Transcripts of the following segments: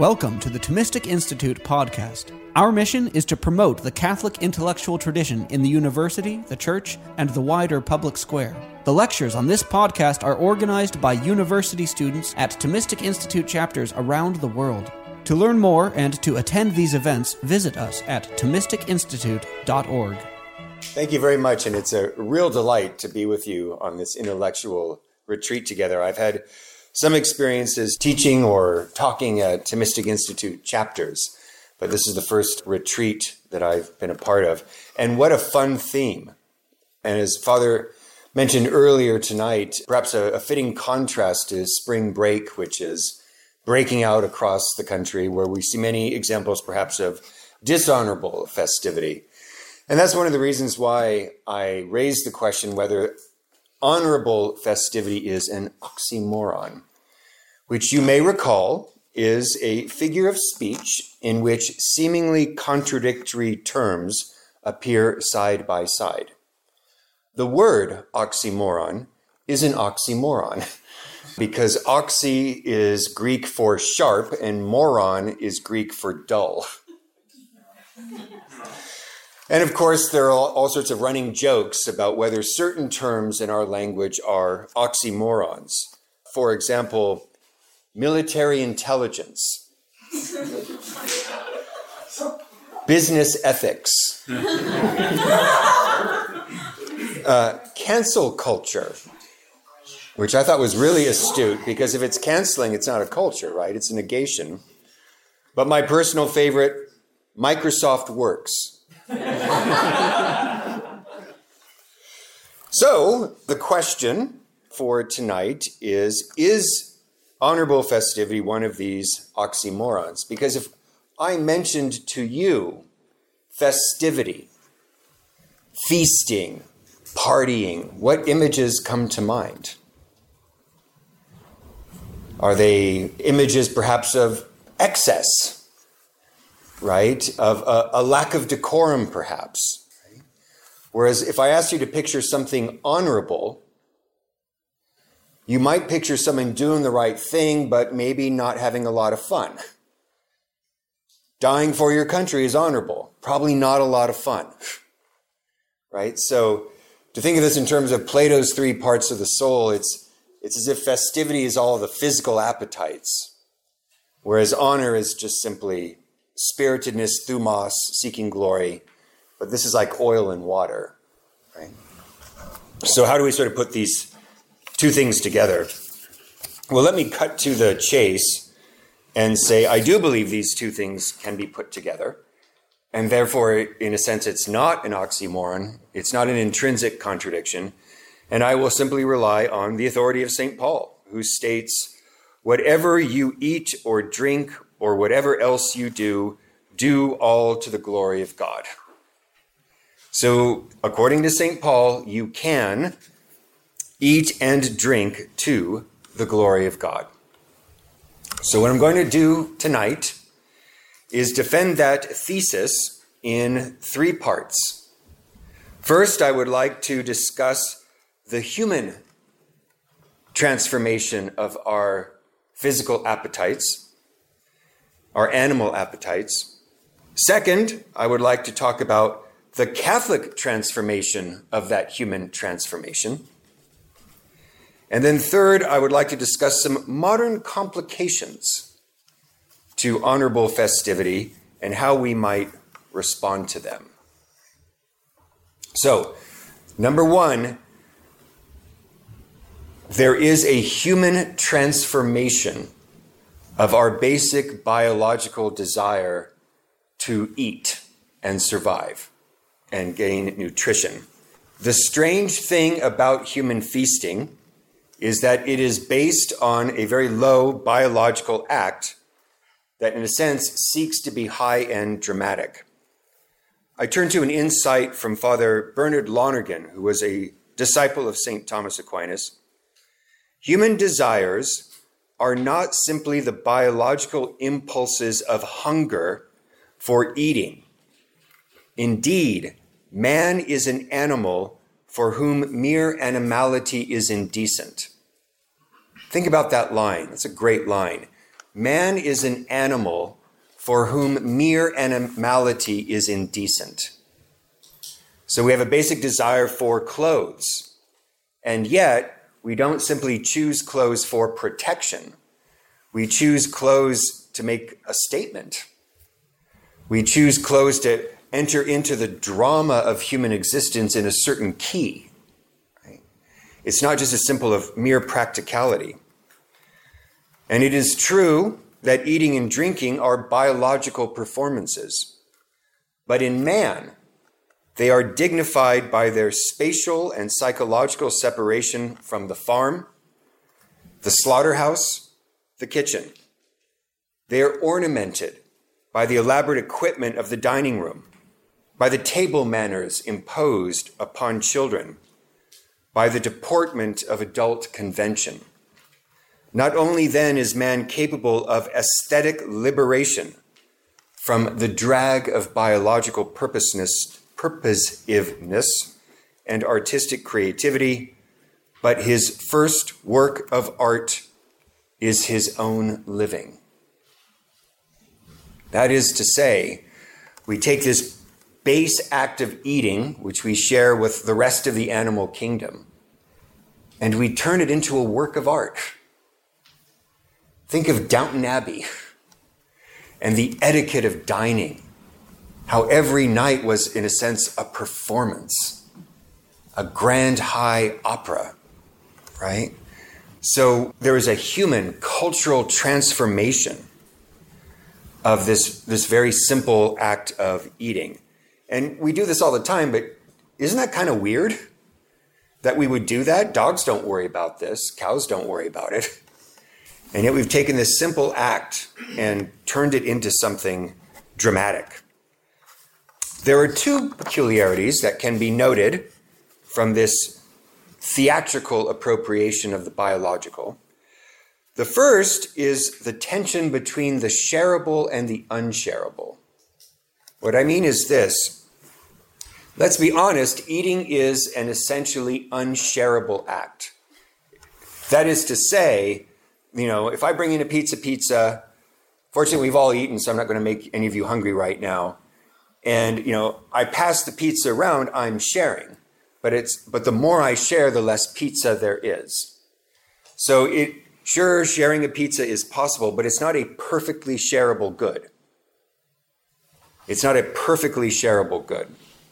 Welcome to the Thomistic Institute podcast. Our mission is to promote the Catholic intellectual tradition in the university, the church, and the wider public square. The lectures on this podcast are organized by university students at Thomistic Institute chapters around the world. To learn more and to attend these events, visit us at ThomisticInstitute.org. Thank you very much, and it's a real delight to be with you on this intellectual retreat together. I've had some experiences teaching or talking at Thomistic Institute chapters, but this is the first retreat that I've been a part of. And what a fun theme. And as Father mentioned earlier tonight, perhaps a fitting contrast to spring break, which is breaking out across the country, where we see many examples perhaps of dishonorable festivity. And that's one of the reasons why I raised the question whether honorable festivity is an oxymoron, which you may recall is a figure of speech in which seemingly contradictory terms appear side by side. The word oxymoron is an oxymoron because oxy is Greek for sharp and moron is Greek for dull. And of course, there are all sorts of running jokes about whether certain terms in our language are oxymorons. For example, military intelligence, business ethics, cancel culture, which I thought was really astute because if it's canceling, it's not a culture, right? It's a negation. But my personal favorite, Microsoft Works. So the question for tonight is honorable festivity one of these oxymorons? Because if I mentioned to you festivity, feasting, partying, what images come to mind? Are they images perhaps of excess, right? Of a lack of decorum, perhaps. Right? Whereas if I asked you to picture something honorable, you might picture someone doing the right thing, but maybe not having a lot of fun. Dying for your country is honorable. Probably not a lot of fun. Right? So to think of this in terms of Plato's three parts of the soul, it's as if festivity is all the physical appetites, whereas honor is just simply spiritedness, thumos, seeking glory. But this is like oil and water, right? So how do we sort of put these two things together? Well, let me cut to the chase and say I do believe these two things can be put together. And therefore, in a sense, it's not an oxymoron. It's not an intrinsic contradiction. And I will simply rely on the authority of St. Paul, who states, whatever you eat or drink or whatever else you do all to the glory of God. So, according to St. Paul, you can eat and drink to the glory of God. So what I'm going to do tonight is defend that thesis in three parts. First, I would like to discuss the human transformation of our physical appetites, our animal appetites. Second, I would like to talk about the Catholic transformation of that human transformation. And then third, I would like to discuss some modern complications to honorable festivity and how we might respond to them. So, number one, there is a human transformation of our basic biological desire to eat and survive and gain nutrition. The strange thing about human feasting is that it is based on a very low biological act that, in a sense, seeks to be high and dramatic. I turn to an insight from Father Bernard Lonergan, who was a disciple of St. Thomas Aquinas. Human desires are not simply the biological impulses of hunger for eating. Indeed, man is an animal for whom mere animality is indecent. Think about that line. That's a great line. man is an animal for whom mere animality is indecent. So we have a basic desire for clothes, and yet we don't simply choose clothes for protection. We choose clothes to make a statement. We choose clothes to enter into the drama of human existence in a certain key. Right? It's not just as simple of mere practicality. And it is true that eating and drinking are biological performances. But in man, they are dignified by their spatial and psychological separation from the farm, the slaughterhouse, the kitchen. They are ornamented by the elaborate equipment of the dining room, by the table manners imposed upon children, by the deportment of adult convention. Not only then is man capable of aesthetic liberation from the drag of biological purposiveness and artistic creativity, but his first work of art is his own living. That is to say, we take this base act of eating, which we share with the rest of the animal kingdom, and we turn it into a work of art. Think of Downton Abbey and the etiquette of dining, how every night was, in a sense, a performance, a grand high opera, right? So there is a human cultural transformation of this very simple act of eating. And we do this all the time, but isn't that kind of weird that we would do that? Dogs don't worry about this. Cows don't worry about it. And yet we've taken this simple act and turned it into something dramatic. There are two peculiarities that can be noted from this theatrical appropriation of the biological. The first is the tension between the shareable and the unshareable. What I mean is this. Let's be honest, eating is an essentially unshareable act. That is to say, if I bring in a pizza, fortunately we've all eaten, so I'm not going to make any of you hungry right now. And, I pass the pizza around, I'm sharing. But the more I share, the less pizza there is. So sure, sharing a pizza is possible, but it's not a perfectly shareable good. It's not a perfectly shareable good.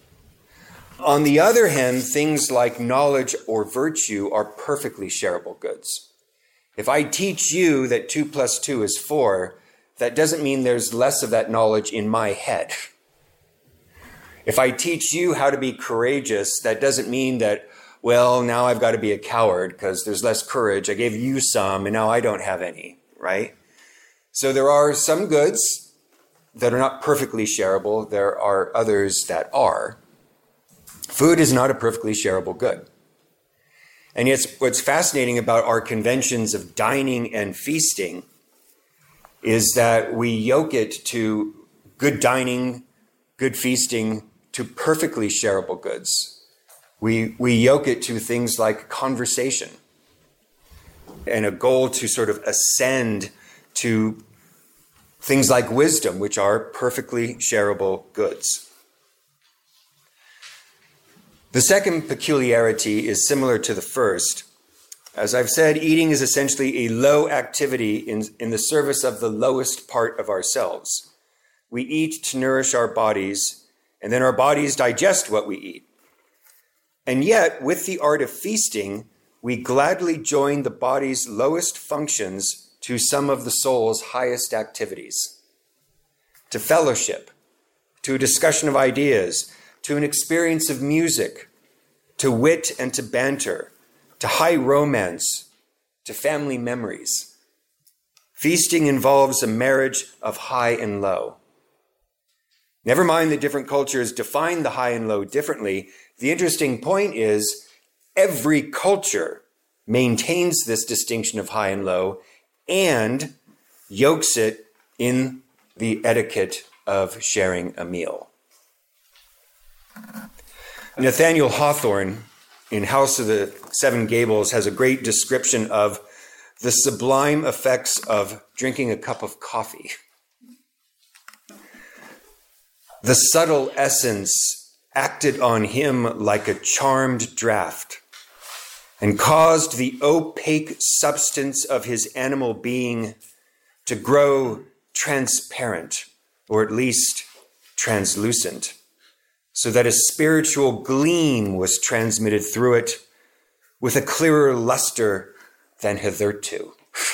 On the other hand, things like knowledge or virtue are perfectly shareable goods. If I teach you that 2 + 2 is 4, that doesn't mean there's less of that knowledge in my head. If I teach you how to be courageous, that doesn't mean that, well, now I've got to be a coward because there's less courage. I gave you some and now I don't have any, right? So there are some goods that are not perfectly shareable. There are others that are. Food is not a perfectly shareable good. And yet what's fascinating about our conventions of dining and feasting is that we yoke it to good dining, good feasting, to perfectly shareable goods. We yoke it to things like conversation and a goal to sort of ascend to things like wisdom, which are perfectly shareable goods. The second peculiarity is similar to the first. As I've said, eating is essentially a low activity in the service of the lowest part of ourselves. We eat to nourish our bodies, and then our bodies digest what we eat. And yet, with the art of feasting, we gladly join the body's lowest functions to some of the soul's highest activities. To fellowship, to a discussion of ideas, to an experience of music, to wit and to banter, to high romance, to family memories. Feasting involves a marriage of high and low. Never mind that different cultures define the high and low differently. The interesting point is every culture maintains this distinction of high and low and yokes it in the etiquette of sharing a meal. Nathaniel Hawthorne in House of the Seven Gables has a great description of the sublime effects of drinking a cup of coffee. The subtle essence acted on him like a charmed draught and caused the opaque substance of his animal being to grow transparent, or at least translucent, so that a spiritual gleam was transmitted through it with a clearer luster than hitherto.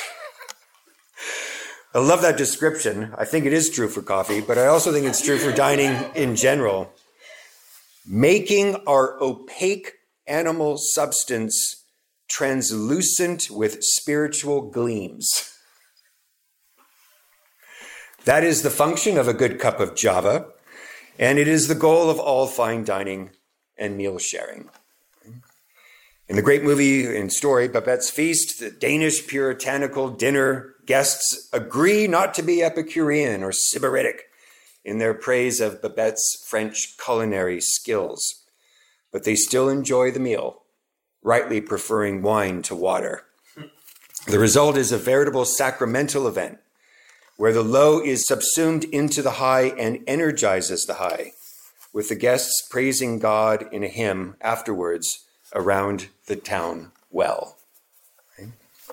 I love that description. I think it is true for coffee, but I also think it's true for dining in general. Making our opaque animal substance translucent with spiritual gleams. That is the function of a good cup of Java, and it is the goal of all fine dining and meal sharing. In the great movie and story, Babette's Feast, the Danish puritanical dinner guests agree not to be Epicurean or Sybaritic in their praise of Babette's French culinary skills, but they still enjoy the meal, rightly preferring wine to water. The result is a veritable sacramental event where the low is subsumed into the high and energizes the high, with the guests praising God in a hymn afterwards around the town well. Okay?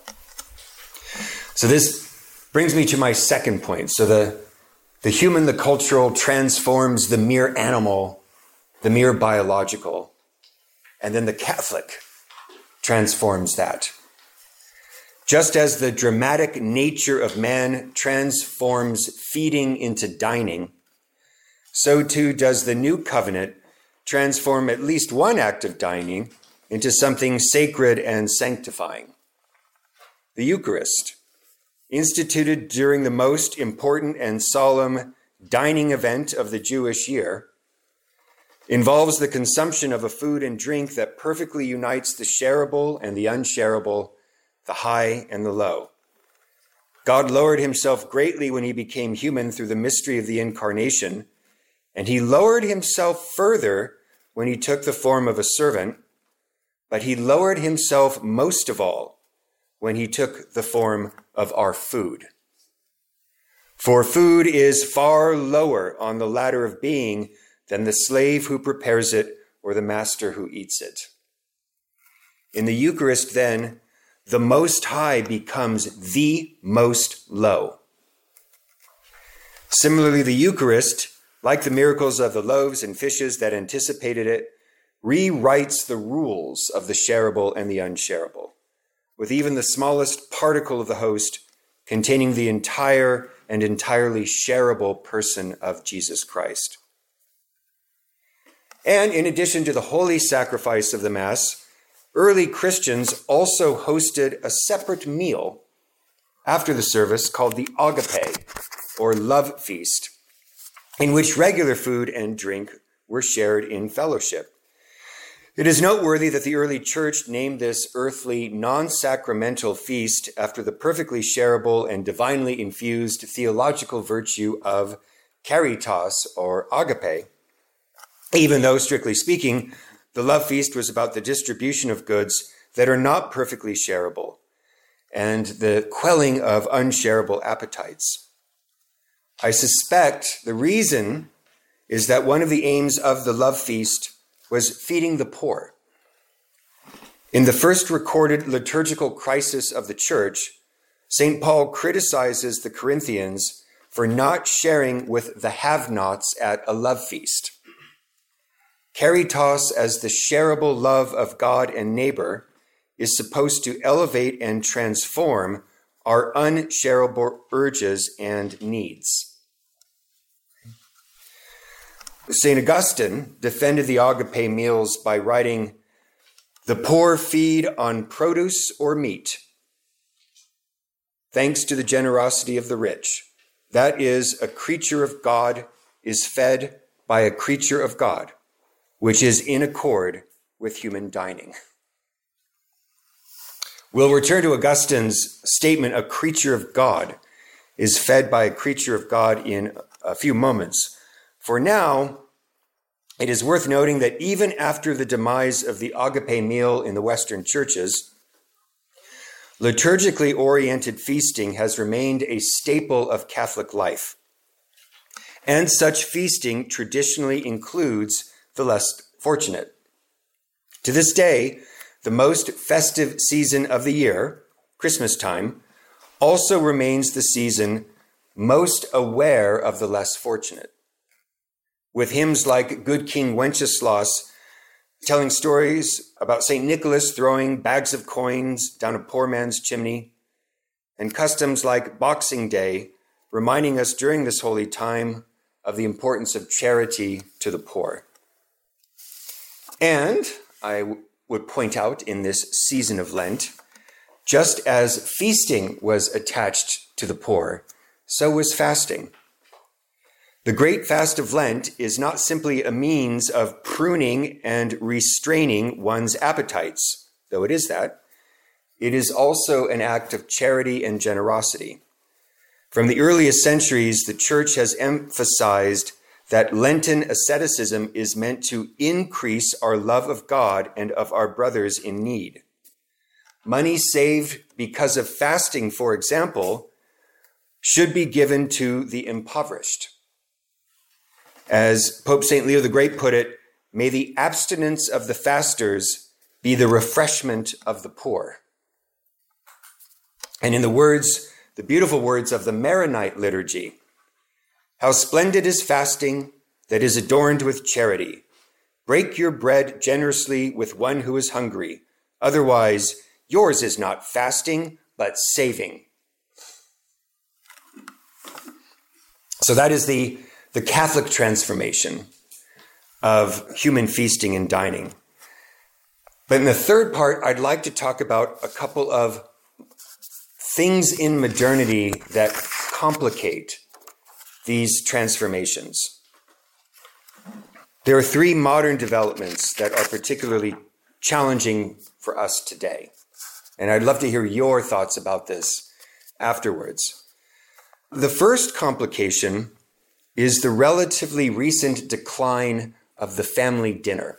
So this brings me to my second point. So the human, the cultural, transforms the mere animal, the mere biological, and then the Catholic transforms that. Just as the dramatic nature of man transforms feeding into dining, so too does the new covenant transform at least one act of dining into something sacred and sanctifying. The Eucharist, instituted during the most important and solemn dining event of the Jewish year, involves the consumption of a food and drink that perfectly unites the shareable and the unshareable, the high and the low. God lowered himself greatly when he became human through the mystery of the incarnation, and he lowered himself further when he took the form of a servant, but he lowered himself most of all when he took the form of our food. For food is far lower on the ladder of being than the slave who prepares it or the master who eats it. In the Eucharist, then, the Most High becomes the most low. Similarly, the Eucharist, like the miracles of the loaves and fishes that anticipated it, rewrites the rules of the shareable and the unshareable, with even the smallest particle of the host containing the entire and entirely shareable person of Jesus Christ. And in addition to the holy sacrifice of the Mass, early Christians also hosted a separate meal after the service called the agape, or love feast, in which regular food and drink were shared in fellowship. It is noteworthy that the early church named this earthly, non-sacramental feast after the perfectly shareable and divinely infused theological virtue of caritas, or agape, even though, strictly speaking, the love feast was about the distribution of goods that are not perfectly shareable and the quelling of unshareable appetites. I suspect the reason is that one of the aims of the love feast was feeding the poor. In the first recorded liturgical crisis of the church, St. Paul criticizes the Corinthians for not sharing with the have-nots at a love feast. Caritas, as the shareable love of God and neighbor, is supposed to elevate and transform our unshareable urges and needs. St. Augustine defended the agape meals by writing, "The poor feed on produce or meat, thanks to the generosity of the rich. That is, a creature of God is fed by a creature of God, which is in accord with human dining." We'll return to Augustine's statement, "A creature of God is fed by a creature of God," in a few moments. For now, it is worth noting that even after the demise of the agape meal in the Western churches, liturgically oriented feasting has remained a staple of Catholic life. And such feasting traditionally includes the less fortunate. To this day, the most festive season of the year, Christmas time, also remains the season most aware of the less fortunate. With hymns like Good King Wenceslas telling stories about St. Nicholas throwing bags of coins down a poor man's chimney, and customs like Boxing Day reminding us during this holy time of the importance of charity to the poor. And I would point out in this season of Lent, just as feasting was attached to the poor, so was fasting. The great fast of Lent is not simply a means of pruning and restraining one's appetites, though it is that. It is also an act of charity and generosity. From the earliest centuries, the Church has emphasized that Lenten asceticism is meant to increase our love of God and of our brothers in need. Money saved because of fasting, for example, should be given to the impoverished. As Pope St. Leo the Great put it, may the abstinence of the fasters be the refreshment of the poor. And in the beautiful words of the Maronite liturgy, how splendid is fasting that is adorned with charity. Break your bread generously with one who is hungry. Otherwise, yours is not fasting, but saving. So that is the Catholic transformation of human feasting and dining. But in the third part, I'd like to talk about a couple of things in modernity that complicate these transformations. There are three modern developments that are particularly challenging for us today. And I'd love to hear your thoughts about this afterwards. The first complication is the relatively recent decline of the family dinner.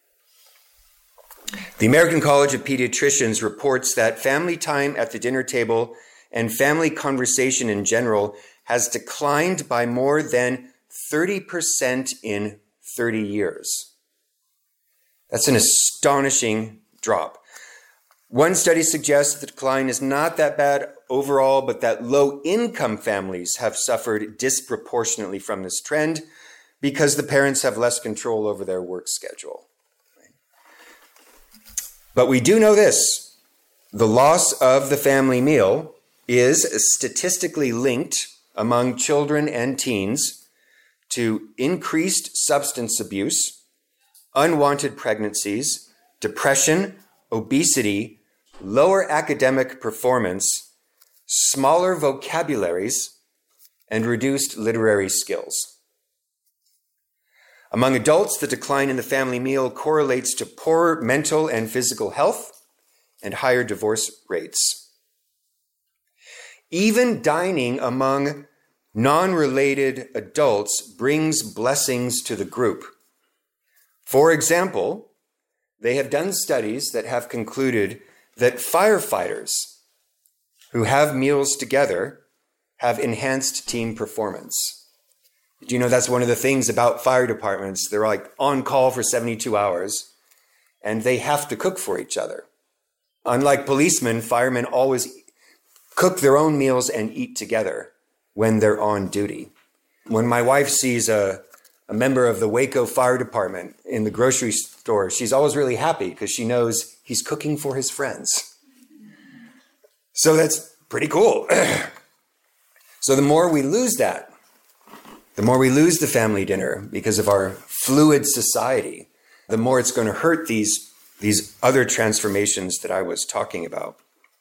The American College of Pediatricians reports that family time at the dinner table and family conversation in general has declined by more than 30% in 30 years. That's an astonishing drop. One study suggests the decline is not that bad overall, but that low-income families have suffered disproportionately from this trend because the parents have less control over their work schedule. But we do know this: the loss of the family meal is statistically linked among children and teens to increased substance abuse, unwanted pregnancies, depression, obesity, lower academic performance, smaller vocabularies, and reduced literary skills. Among adults, the decline in the family meal correlates to poorer mental and physical health and higher divorce rates. Even dining among non-related adults brings blessings to the group. For example, they have done studies that have concluded that firefighters who have meals together have enhanced team performance. Do you know that's one of the things about fire departments? They're like on call for 72 hours, and they have to cook for each other. Unlike policemen, firemen always cook their own meals and eat together when they're on duty. When my wife sees a member of the Waco Fire Department in the grocery store, she's always really happy because she knows he's cooking for his friends. So that's pretty cool. So the more we lose that, the more we lose the family dinner because of our fluid society, the more it's going to hurt these other transformations that I was talking about.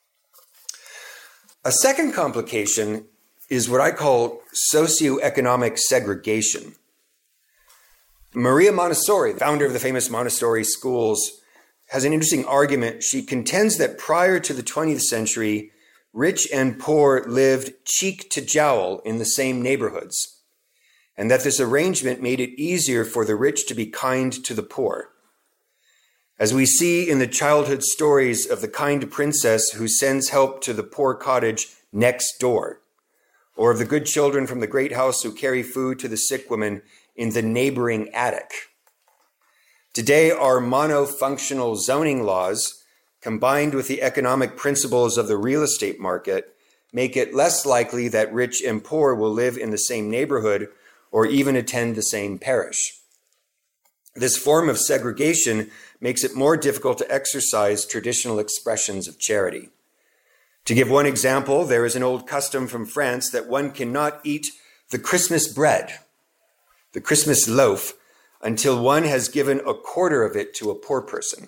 A second complication is what I call socioeconomic segregation. Maria Montessori, the founder of the famous Montessori schools, has an interesting argument. She contends that prior to the 20th century, rich and poor lived cheek to jowl in the same neighborhoods, and that this arrangement made it easier for the rich to be kind to the poor. As we see in the childhood stories of the kind princess who sends help to the poor cottage next door, or of the good children from the great house who carry food to the sick woman in the neighboring attic. Today, our monofunctional zoning laws, combined with the economic principles of the real estate market, make it less likely that rich and poor will live in the same neighborhood or even attend the same parish. This form of segregation makes it more difficult to exercise traditional expressions of charity. To give one example, there is an old custom from France that one cannot eat the Christmas bread, the Christmas loaf, until one has given a quarter of it to a poor person.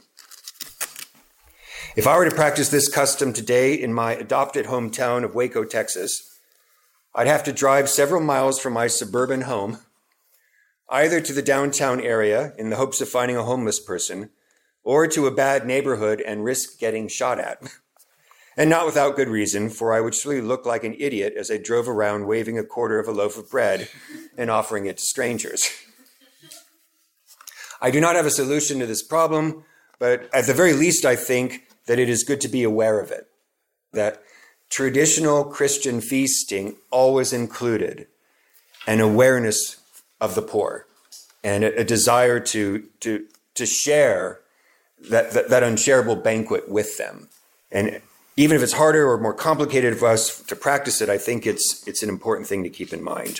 If I were to practice this custom today in my adopted hometown of Waco, Texas, I'd have to drive several miles from my suburban home, either to the downtown area in the hopes of finding a homeless person, or to a bad neighborhood and risk getting shot at. And not without good reason, for I would surely look like an idiot as I drove around waving a quarter of a loaf of bread and offering it to strangers. I do not have a solution to this problem, but at the very least, I think that it is good to be aware of it, that traditional Christian feasting always included an awareness of the poor and a desire to share that unshareable banquet with them. And even if it's harder or more complicated for us to practice it, I think it's an important thing to keep in mind.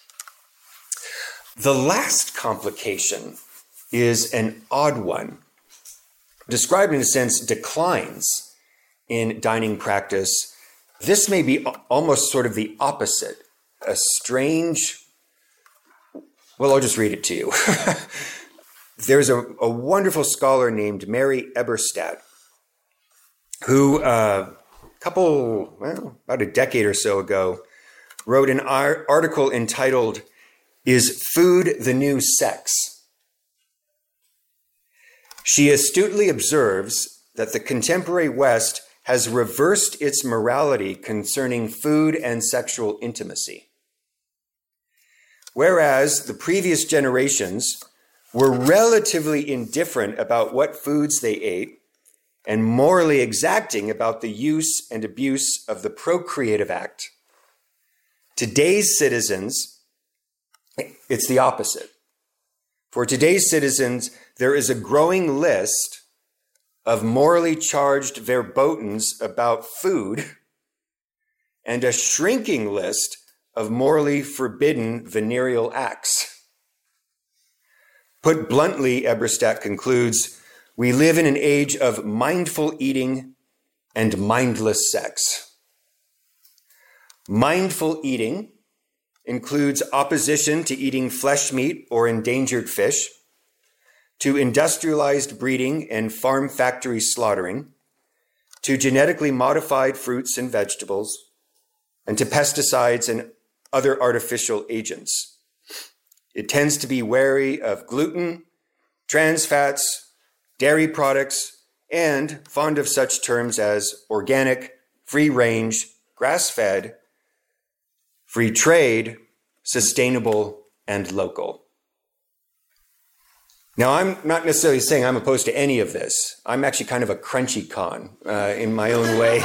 The last complication is an odd one. Described in a sense declines in dining practice. This may be almost sort of the opposite. A strange, well, I'll just read it to you. There's a wonderful scholar named Mary Eberstadt who about a decade or so ago, wrote an article entitled, "Is Food the New Sex?" She astutely observes that the contemporary West has reversed its morality concerning food and sexual intimacy. Whereas the previous generations were relatively indifferent about what foods they ate and morally exacting about the use and abuse of the procreative act, today's citizens, it's the opposite. For today's citizens, there is a growing list of morally charged verbotens about food and a shrinking list of morally forbidden venereal acts. Put bluntly, Eberstadt concludes, we live in an age of mindful eating and mindless sex. Mindful eating includes opposition to eating flesh meat or endangered fish, to industrialized breeding and farm factory slaughtering, to genetically modified fruits and vegetables, and to pesticides and other artificial agents. It tends to be wary of gluten, trans fats, dairy products, and fond of such terms as organic, free-range, grass-fed, free trade, sustainable, and local. Now, I'm not necessarily saying I'm opposed to any of this. I'm actually kind of a crunchy con in my own way.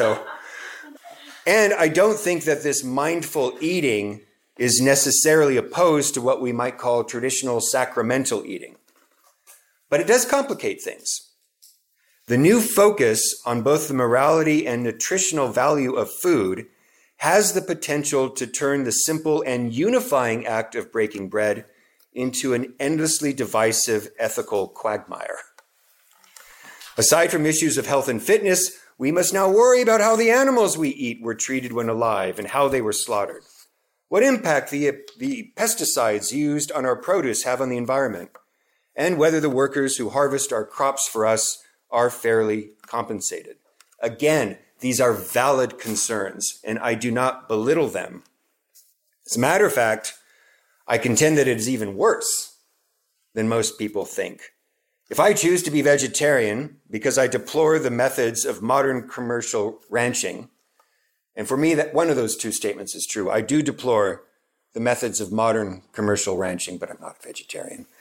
And I don't think that this mindful eating is necessarily opposed to what we might call traditional sacramental eating. But it does complicate things. The new focus on both the morality and nutritional value of food has the potential to turn the simple and unifying act of breaking bread into an endlessly divisive ethical quagmire. Aside from issues of health and fitness, we must now worry about how the animals we eat were treated when alive and how they were slaughtered. What impact the pesticides used on our produce have on the environment, and whether the workers who harvest our crops for us are fairly compensated. Again, these are valid concerns, and I do not belittle them. As a matter of fact, I contend that it is even worse than most people think. If I choose to be vegetarian because I deplore the methods of modern commercial ranching, and for me, that one of those two statements is true. I do deplore the methods of modern commercial ranching, but I'm not a vegetarian.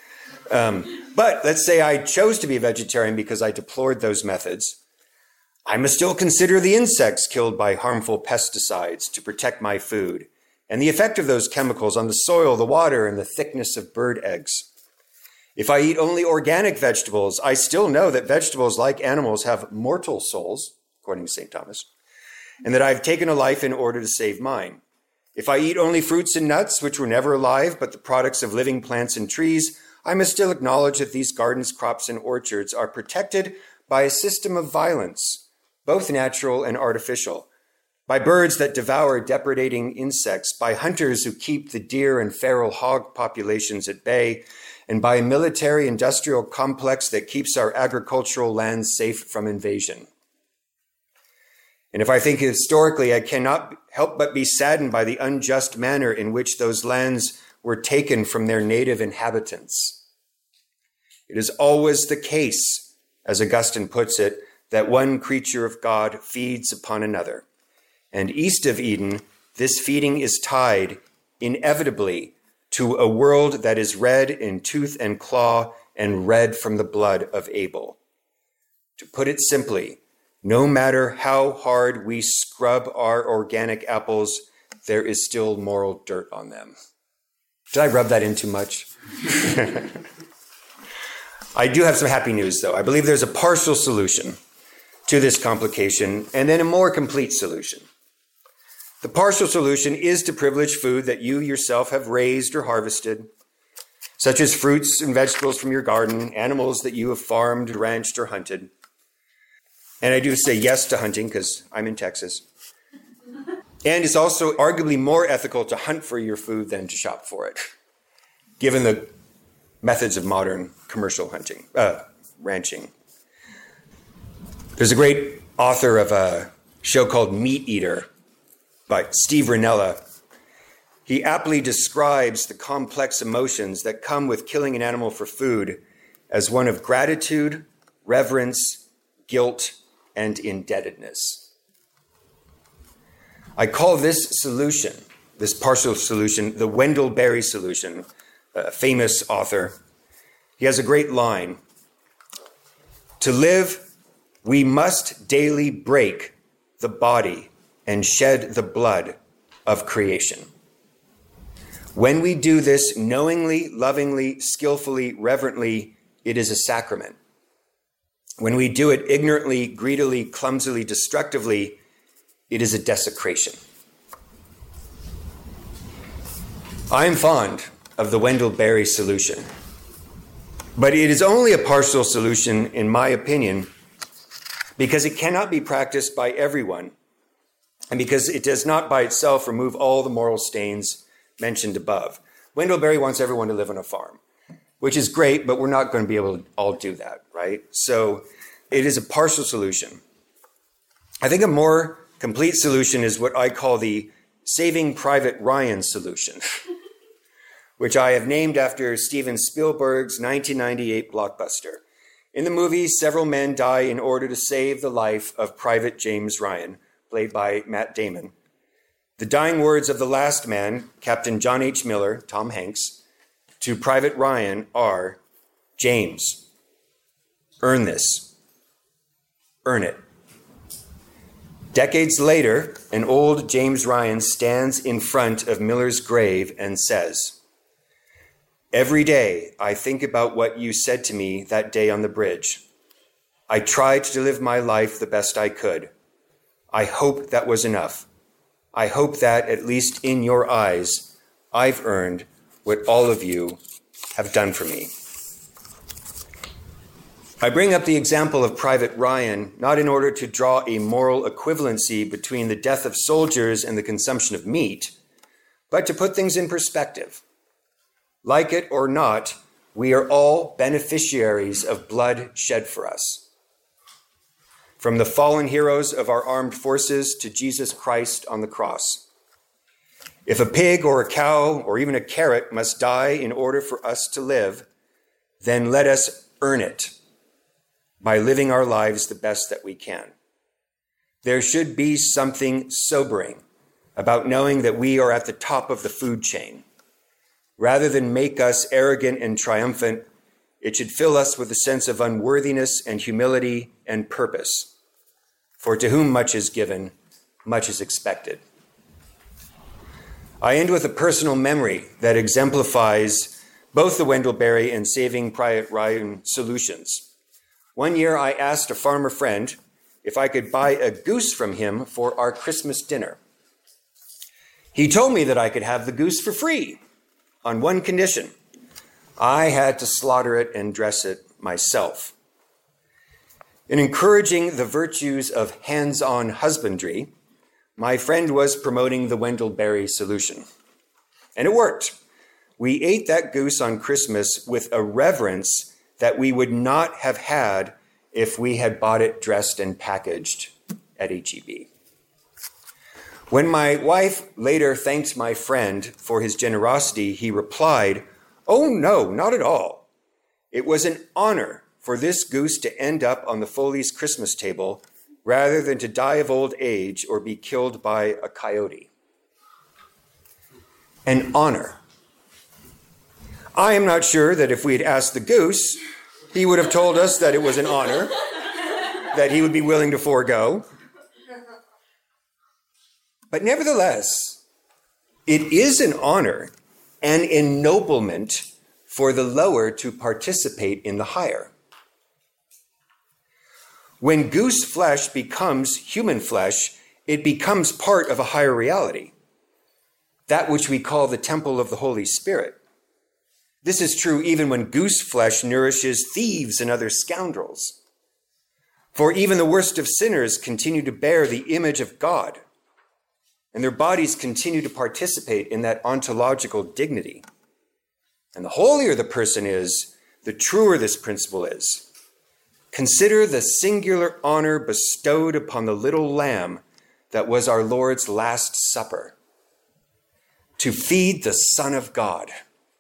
But let's say I chose to be a vegetarian because I deplored those methods. I must still consider the insects killed by harmful pesticides to protect my food and the effect of those chemicals on the soil, the water, and the thickness of bird eggs. If I eat only organic vegetables, I still know that vegetables, like animals, have mortal souls, according to St. Thomas, and that I've taken a life in order to save mine. If I eat only fruits and nuts, which were never alive, but the products of living plants and trees, I must still acknowledge that these gardens, crops, and orchards are protected by a system of violence, both natural and artificial, by birds that devour depredating insects, by hunters who keep the deer and feral hog populations at bay, and by a military-industrial complex that keeps our agricultural lands safe from invasion. And if I think historically, I cannot help but be saddened by the unjust manner in which those lands were taken from their native inhabitants. It is always the case, as Augustine puts it, that one creature of God feeds upon another. And east of Eden, this feeding is tied inevitably to a world that is red in tooth and claw and red from the blood of Abel. To put it simply, no matter how hard we scrub our organic apples, there is still moral dirt on them. Did I rub that in too much? I do have some happy news, though. I believe there's a partial solution to this complication and then a more complete solution. The partial solution is to privilege food that you yourself have raised or harvested, such as fruits and vegetables from your garden, animals that you have farmed, ranched, or hunted. And I do say yes to hunting because I'm in Texas. And it's also arguably more ethical to hunt for your food than to shop for it, given the methods of modern commercial hunting, ranching. There's a great author of a show called Meat Eater by Steve Rinella. He aptly describes the complex emotions that come with killing an animal for food as one of gratitude, reverence, guilt, and indebtedness. I call this solution, this partial solution, the Wendell Berry solution, a famous author. He has a great line. To live, we must daily break the body and shed the blood of creation. When we do this knowingly, lovingly, skillfully, reverently, it is a sacrament. When we do it ignorantly, greedily, clumsily, destructively, it is a desecration. I am fond of the Wendell Berry solution, but it is only a partial solution, in my opinion, because it cannot be practiced by everyone, and because it does not by itself remove all the moral stains mentioned above. Wendell Berry wants everyone to live on a farm, which is great, but we're not going to be able to all do that, right? So it is a partial solution. I think a more complete solution is what I call the Saving Private Ryan solution, which I have named after Steven Spielberg's 1998 blockbuster. In the movie, several men die in order to save the life of Private James Ryan, played by Matt Damon. The dying words of the last man, Captain John H. Miller, Tom Hanks, to Private Ryan are, James, earn this. Earn it. Decades later, an old James Ryan stands in front of Miller's grave and says, every day I think about what you said to me that day on the bridge. I tried to live my life the best I could. I hope that was enough. I hope that, at least in your eyes, I've earned what all of you have done for me. I bring up the example of Private Ryan not in order to draw a moral equivalency between the death of soldiers and the consumption of meat, but to put things in perspective. Like it or not, we are all beneficiaries of blood shed for us. From the fallen heroes of our armed forces to Jesus Christ on the cross. If a pig or a cow or even a carrot must die in order for us to live, then let us earn it by living our lives the best that we can. There should be something sobering about knowing that we are at the top of the food chain. Rather than make us arrogant and triumphant, it should fill us with a sense of unworthiness and humility and purpose. For to whom much is given, much is expected. I end with a personal memory that exemplifies both the Wendell Berry and Saving Private Ryan solutions. One year I asked a farmer friend if I could buy a goose from him for our Christmas dinner. He told me that I could have the goose for free on one condition. I had to slaughter it and dress it myself. In encouraging the virtues of hands-on husbandry, my friend was promoting the Wendell Berry solution. And it worked. We ate that goose on Christmas with a reverence that we would not have had if we had bought it dressed and packaged at H-E-B. When my wife later thanked my friend for his generosity, he replied, "Oh no, not at all. It was an honor for this goose to end up on the Foley's Christmas table rather than to die of old age or be killed by a coyote." An honor. I am not sure that if we had asked the goose, he would have told us that it was an honor, that he would be willing to forego. But nevertheless, it is an honor and ennoblement for the lower to participate in the higher. When goose flesh becomes human flesh, it becomes part of a higher reality, that which we call the temple of the Holy Spirit. This is true even when goose flesh nourishes thieves and other scoundrels. For even the worst of sinners continue to bear the image of God, and their bodies continue to participate in that ontological dignity. And the holier the person is, the truer this principle is. Consider the singular honor bestowed upon the little lamb that was our Lord's Last Supper, to feed the Son of God.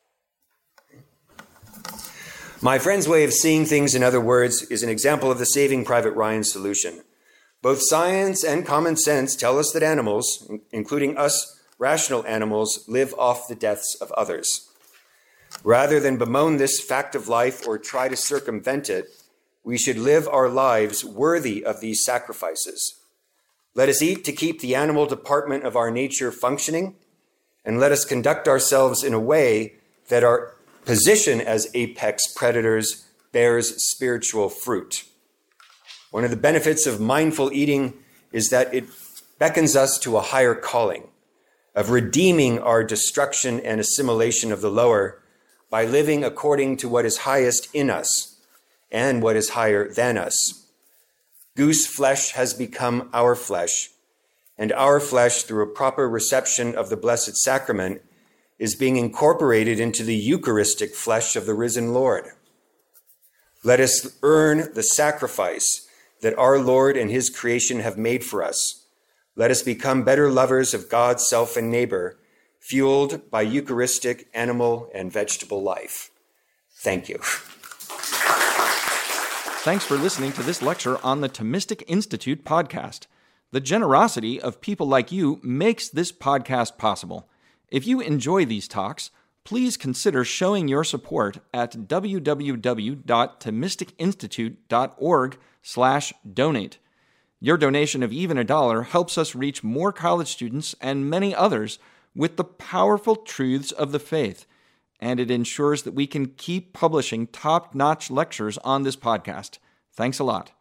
My friend's way of seeing things, in other words, is an example of the Saving Private Ryan solution. Both science and common sense tell us that animals, including us rational animals, live off the deaths of others. Rather than bemoan this fact of life or try to circumvent it, we should live our lives worthy of these sacrifices. Let us eat to keep the animal department of our nature functioning, and let us conduct ourselves in a way that our position as apex predators bears spiritual fruit. One of the benefits of mindful eating is that it beckons us to a higher calling of redeeming our destruction and assimilation of the lower by living according to what is highest in us and what is higher than us. Goose flesh has become our flesh, and our flesh, through a proper reception of the Blessed Sacrament, is being incorporated into the Eucharistic flesh of the risen Lord. Let us earn the sacrifice that our Lord and his creation have made for us. Let us become better lovers of God, self, and neighbor, fueled by Eucharistic, animal, and vegetable life. Thank you. Thanks for listening to this lecture on the Thomistic Institute podcast. The generosity of people like you makes this podcast possible. If you enjoy these talks, please consider showing your support at www.thomisticinstitute.org/donate. Your donation of even $1 helps us reach more college students and many others with the powerful truths of the faith, and it ensures that we can keep publishing top-notch lectures on this podcast. Thanks a lot.